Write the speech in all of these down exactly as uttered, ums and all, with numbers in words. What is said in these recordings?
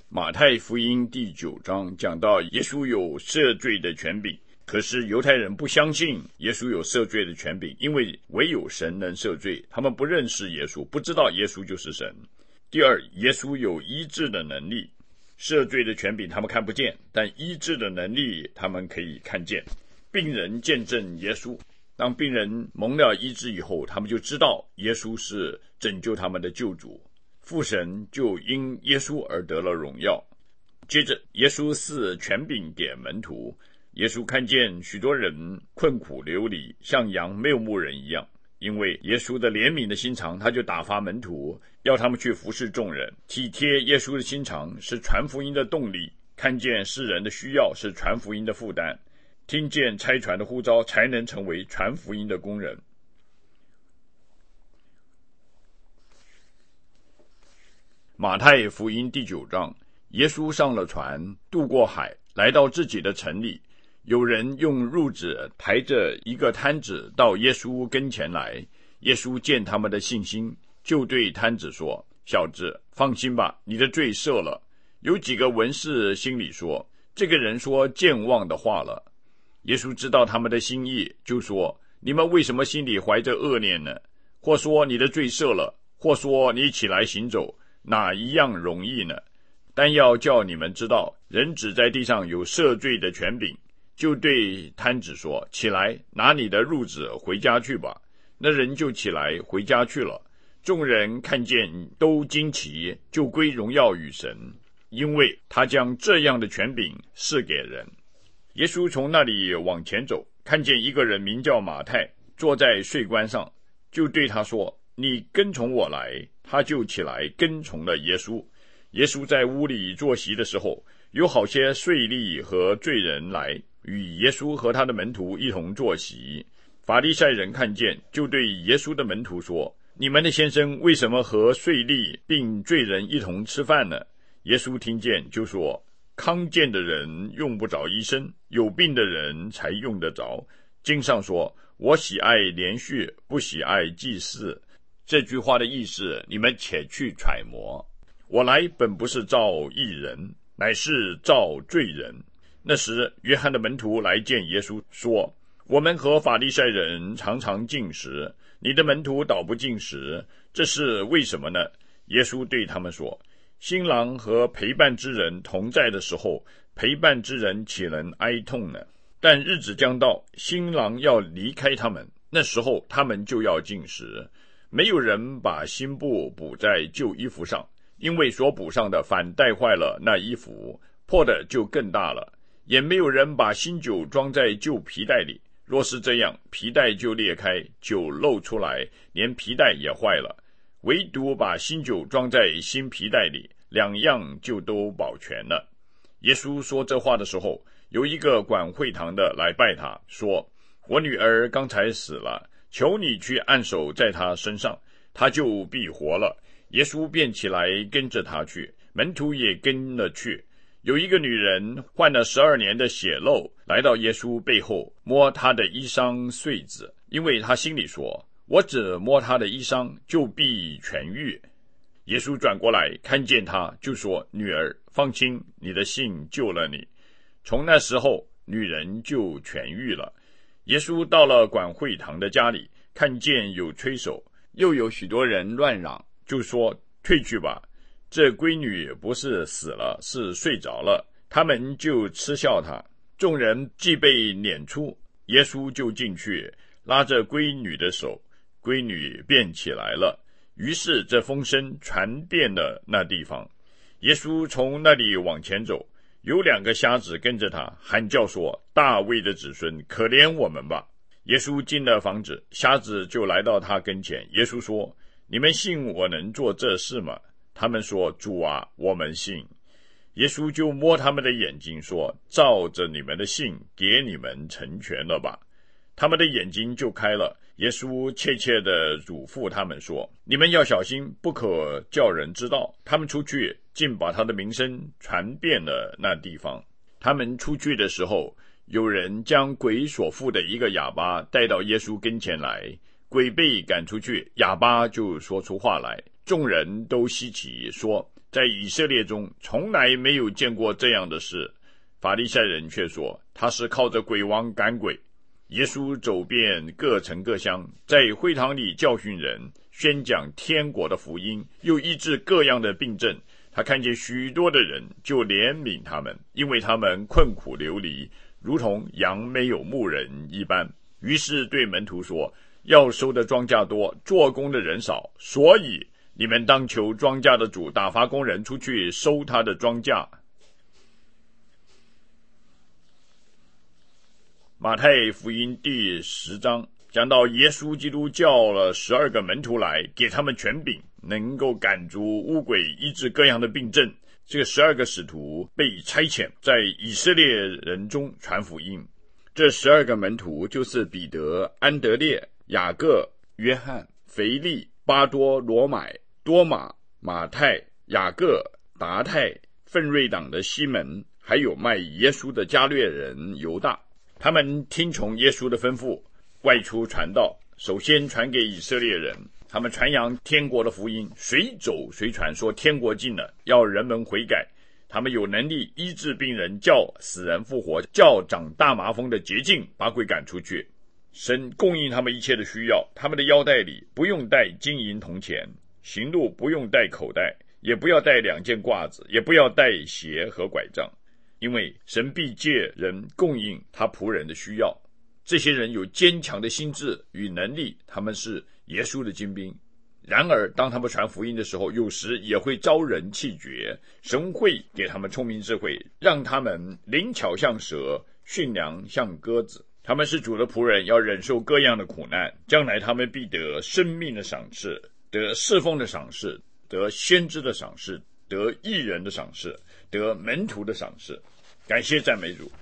马太福音第九章讲到耶稣有赦罪的权柄，可是犹太人不相信耶稣有赦罪的权柄，因为唯有神能赦罪，他们不认识耶稣，不知道耶稣就是神。第二，耶稣有医治的能力，赦罪的权柄他们看不见，但医治的能力他们可以看见。病人见证耶稣，当病人蒙了医治以后，他们就知道耶稣是拯救他们的救主，父神就因耶稣而得了荣耀。接着耶稣赐权柄给门徒，耶稣看见许多人困苦流离，像羊没有牧人一样，因为耶稣的怜悯的心肠，他就打发门徒要他们去服侍众人。体贴耶稣的心肠是传福音的动力，看见世人的需要是传福音的负担，听见差传的呼召才能成为传福音的工人。马太福音第九章，耶稣上了船，渡过海，来到自己的城里。有人用褥子抬着一个摊子到耶稣跟前来，耶稣见他们的信心，就对摊子说：小子，放心吧，你的罪赦了。有几个文士心里说，这个人说健忘的话了。耶稣知道他们的心意，就说：你们为什么心里怀着恶念呢？或说你的罪赦了，或说你起来行走，哪一样容易呢？但要叫你们知道，人子在地上有赦罪的权柄。就对摊子说：起来，拿你的褥子回家去吧。那人就起来回家去了。众人看见都惊奇，就归荣耀与神，因为他将这样的权柄赐给人。耶稣从那里往前走，看见一个人名叫马太，坐在税关上，就对他说：你跟从我来。他就起来跟从了耶稣。耶稣在屋里坐席的时候，有好些税吏和罪人来与耶稣和他的门徒一同坐席。法利赛人看见，就对耶稣的门徒说：你们的先生为什么和税吏并罪人一同吃饭呢？耶稣听见就说：康健的人用不着医生，有病的人才用得着。经上说：我喜爱连续，不喜爱祭祀。这句话的意思你们且去揣摩。我来本不是召义人，乃是召罪人。那时约翰的门徒来见耶稣，说：我们和法利赛人常常禁食，你的门徒倒不禁食，这是为什么呢？耶稣对他们说：新郎和陪伴之人同在的时候，陪伴之人岂能哀痛呢？但日子将到，新郎要离开他们，那时候他们就要禁食。没有人把新布补在旧衣服上，因为所补上的反带坏了那衣服，破的就更大了。也没有人把新酒装在旧皮带里，若是这样，皮带就裂开，酒漏出来，连皮带也坏了。唯独把新酒装在新皮带里，两样就都保全了。耶稣说这话的时候，有一个管会堂的来拜他，说：我女儿刚才死了，求你去按手在她身上，她就必活了。耶稣便起来跟着他去，门徒也跟了去。有一个女人患了十二年的血漏，来到耶稣背后，摸他的衣裳穗子，因为他心里说：我只摸他的衣裳，就必痊愈。耶稣转过来看见他，就说：女儿，放心，你的信救了你。从那时候，女人就痊愈了。耶稣到了管会堂的家里，看见有吹手，又有许多人乱嚷，就说：退去吧，这闺女不是死了，是睡着了。他们就嗤笑他。众人既被撵出，耶稣就进去，拉着闺女的手，闺女便起来了。于是这风声传遍了那地方。耶稣从那里往前走，有两个瞎子跟着他，喊叫说：大卫的子孙，可怜我们吧。耶稣进了房子，瞎子就来到他跟前。耶稣说：你们信我能做这事吗？他们说：主啊，我们信。耶稣就摸他们的眼睛说：照着你们的信，给你们成全了吧。他们的眼睛就开了。耶稣切切地嘱咐他们说：你们要小心，不可叫人知道。他们出去，竟把他的名声传遍了那地方。他们出去的时候，有人将鬼所附的一个哑巴带到耶稣跟前来，鬼被赶出去，哑巴就说出话来。众人都稀奇，说： 在以色列中从来没有见过这样的事。法利赛人却说他是靠着鬼王赶鬼。耶稣走遍各城各乡，在会堂里教训人，宣讲天国的福音，又医治各样的病症。他看见许多的人，就怜悯他们，因为他们困苦流离，如同羊没有牧人一般。于是对门徒说，要收的庄稼多，做工的人少，所以你们当求庄稼的主打发工人出去收他的庄稼。马太福音第十章讲到耶稣基督叫了十二个门徒来，给他们权柄，能够赶逐污鬼，医治各样的病症。这个十二个使徒被差遣，在以色列人中传福音。这十二个门徒就是彼得、安德烈、雅各、约翰、腓利、巴多罗买、多马、马太、雅各、达太、奋锐党的西门，还有卖耶稣的加略人犹大。他们听从耶稣的吩咐，外出传道，首先传给以色列人。他们传扬天国的福音，随走随传，说天国近了，要人们悔改。他们有能力医治病人，叫死人复活，叫长大麻风的洁净，把鬼赶出去。神供应他们一切的需要，他们的腰带里不用带金银铜钱，行路不用带口袋，也不要带两件褂子，也不要带鞋和拐杖，因为神必借人供应他仆人的需要。这些人有坚强的心智与能力，他们是耶稣的精兵。然而当他们传福音的时候，有时也会招人气绝。神会给他们聪明智慧，让他们灵巧像蛇，驯良像鸽子。他们是主的仆人，要忍受各样的苦难，将来他们必得生命的赏赐，得侍奉的赏赐，得先知的赏赐，得义人的赏赐，得门徒的赏赐。感谢赞美主。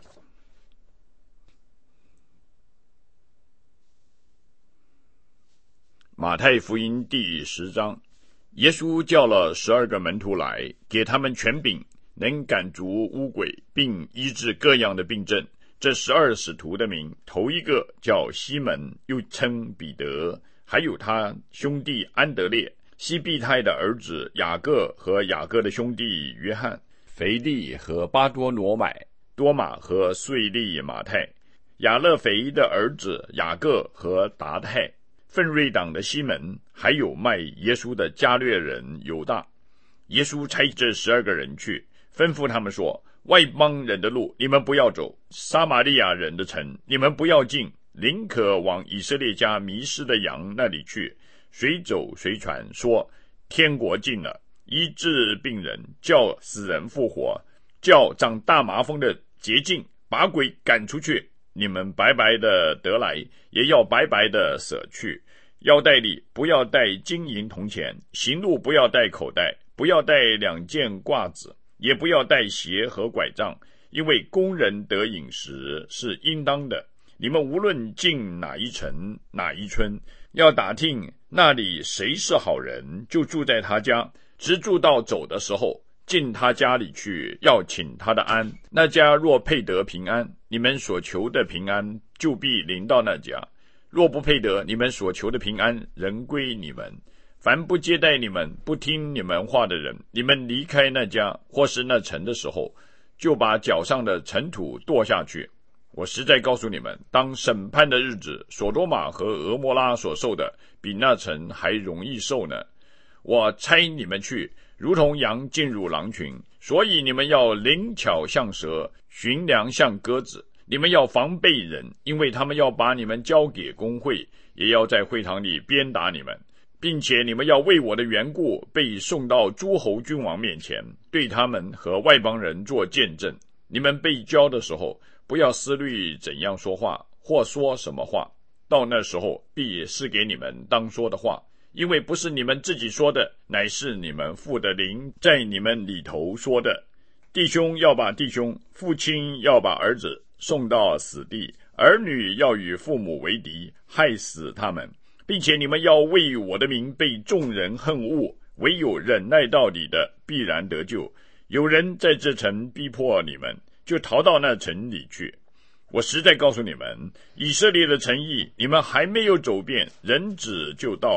马太福音第十章，耶稣叫了十二个门徒来，给他们权柄，能赶逐污鬼，并医治各样的病症。这十二使徒的名，头一个叫西门，又称彼得，还有他兄弟安德烈，西庇太的儿子雅各和雅各的兄弟约翰，腓利和巴多罗买，多马和税吏马太，亚勒腓的儿子雅各和达太，奋锐党的西门，还有卖耶稣的加略人犹大。耶稣差这十二个人去，吩咐他们说，外邦人的路你们不要走，撒玛利亚人的城你们不要进，宁可往以色列家迷失的羊那里去，随走随传，说天国近了，医治病人，叫死人复活，叫长大麻风的洁净，把鬼赶出去。你们白白的得来，也要白白的舍去。腰带里不要带金银铜钱，行路不要带口袋，不要带两件褂子，也不要带鞋和拐杖，因为工人得饮食是应当的。你们无论进哪一城哪一村，要打听那里谁是好人，就住在他家，直住到走的时候，进他家里去，要请他的安。那家若配得平安，你们所求的平安就必临到那家；若不配得，你们所求的平安仍归你们。凡不接待你们、不听你们话的人，你们离开那家或是那城的时候，就把脚上的尘土跺下去。我实在告诉你们，当审判的日子，所多玛和俄摩拉所受的，比那城还容易受呢。我差你们去，如同羊进入狼群，所以你们要灵巧像蛇，驯良像鸽子。你们要防备人，因为他们要把你们交给公会，也要在会堂里鞭打你们，并且你们要为我的缘故被送到诸侯君王面前，对他们和外邦人做见证。你们被交的时候，不要思虑怎样说话，或说什么话，到那时候必是给你们当说的话，因为不是你们自己说的，乃是你们父的灵在你们里头说的。弟兄要把弟兄，父亲要把儿子送到死地，儿女要与父母为敌，害死他们，并且你们要为我的名被众人恨恶，唯有忍耐到底的必然得救。有人在这城逼迫你们，就逃到那城里去。我实在告诉你们，以色列的城邑你们还没有走遍，人子就到了，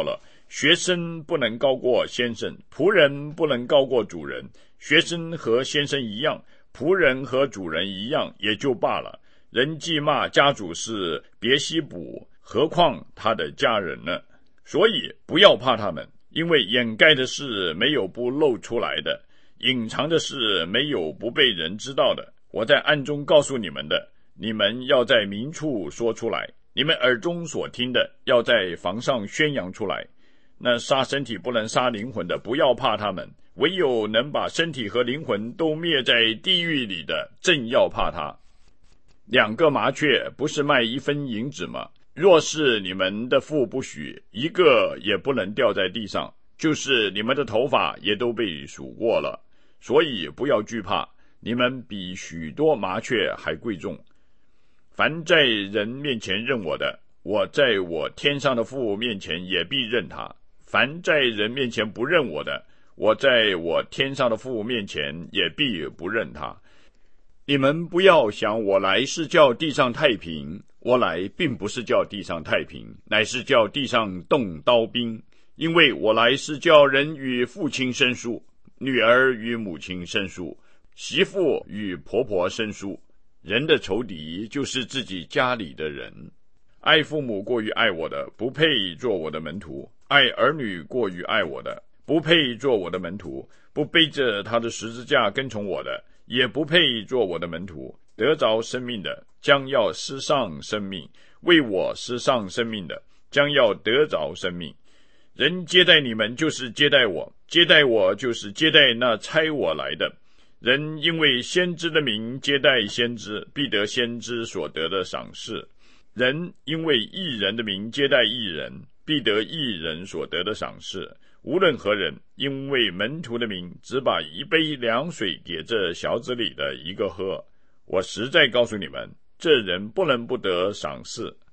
学生不能高过先生，仆人不能高过主人。学生和先生一样，仆人和主人一样，也就罢了。人既骂家主是别西卜，何况他的家人呢？所以不要怕他们，因为掩盖的事没有不露出来的，隐藏的事没有不被人知道的。我在暗中告诉你们的，你们要在明处说出来；你们耳中所听的，要在房上宣扬出来。那杀身体不能杀灵魂的，不要怕他们；唯有能把身体和灵魂都灭在地狱里的，正要怕他。两个麻雀不是卖一分银子吗？若是你们的父不许，一个也不能掉在地上，就是你们的头发也都被数过了。所以不要惧怕，你们比许多麻雀还贵重。凡在人面前认我的，我在我天上的父面前也必认他；凡在人面前不认我的，我在我天上的父面前也必不认他。你们不要想我来是叫地上太平，我来并不是叫地上太平，乃是叫地上动刀兵。因为我来是叫人与父亲生疏，女儿与母亲生疏，媳妇与婆婆生疏。人的仇敌就是自己家里的人。爱父母过于爱我的，不配做我的门徒；爱儿女过于爱我的，不配做我的门徒；不背着他的十字架跟从我的，也不配做我的门徒。得着生命的，将要失丧生命；为我失丧生命的，将要得着生命。人接待你们，就是接待我；接待我，就是接待那差我来的。人因为先知的名接待先知，必得先知所得的赏赐；人因为义人的名接待义人，必得义人所得的赏赐。无论何人因为门徒的名，只把一杯凉水给这小子里的一个喝，我实在告诉你们，这人不能不得赏赐。